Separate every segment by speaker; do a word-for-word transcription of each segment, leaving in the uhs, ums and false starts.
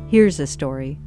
Speaker 1: Here's a story.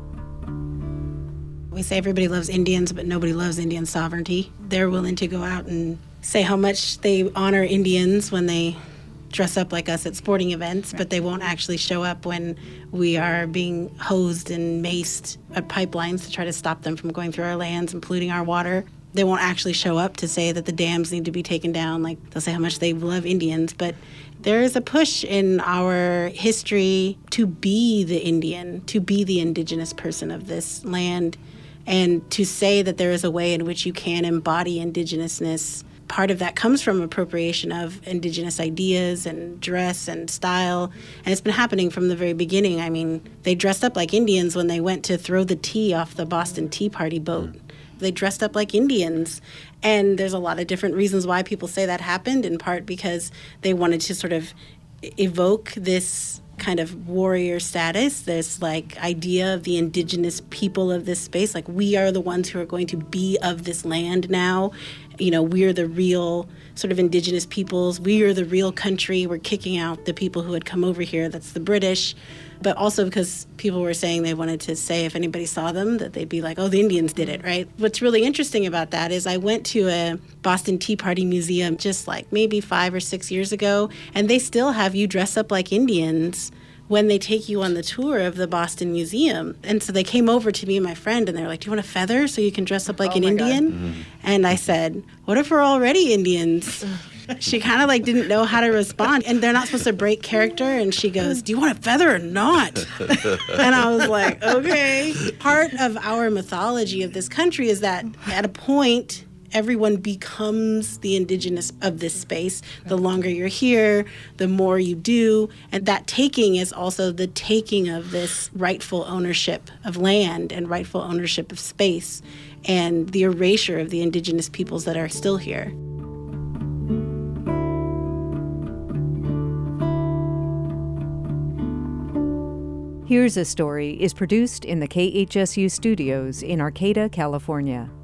Speaker 2: We say everybody loves Indians, but nobody loves Indian sovereignty. They're willing to go out and say how much they honor Indians when they dress up like us at sporting events, but they won't actually show up when we are being hosed and maced at pipelines to try to stop them from going through our lands and polluting our water. They won't actually show up to say that the dams need to be taken down. Like, they'll say how much they love Indians, but there is a push in our history to be the Indian, to be the indigenous person of this land, and to say that there is a way in which you can embody indigenousness. Part of that comes from appropriation of indigenous ideas and dress and style, and it's been happening from the very beginning. I mean, they dressed up like Indians when they went to throw the tea off the Boston Tea Party boat. They dressed up like Indians, and there's a lot of different reasons why people say that happened, in part because they wanted to sort of evoke this kind of warrior status, this like idea of the indigenous people of this space, like we are the ones who are going to be of this land now. You know, we're the real sort of indigenous peoples. We are the real country. We're kicking out the people who had come over here. That's the British. But also because people were saying they wanted to say if anybody saw them that they'd be like, oh, the Indians did it, right? What's really interesting about that is I went to a Boston Tea Party museum just like maybe five or six years ago, and they still have you dress up like Indians when they take you on the tour of the Boston Museum. And so they came over to me and my friend, and they're like, do you want a feather so you can dress up like
Speaker 3: oh
Speaker 2: an Indian? Mm-hmm. And I said, what if we're already Indians? She kind of like didn't know how to respond. And they're not supposed to break character. And she goes, do you want a feather or not? And I was like, okay. Part of our mythology of this country is that at a point, everyone becomes the indigenous of this space. The longer you're here, the more you do. And that taking is also the taking of this rightful ownership of land and rightful ownership of space and the erasure of the indigenous peoples that are still here.
Speaker 1: Here's a Story is produced in the K H S U studios in Arcata, California.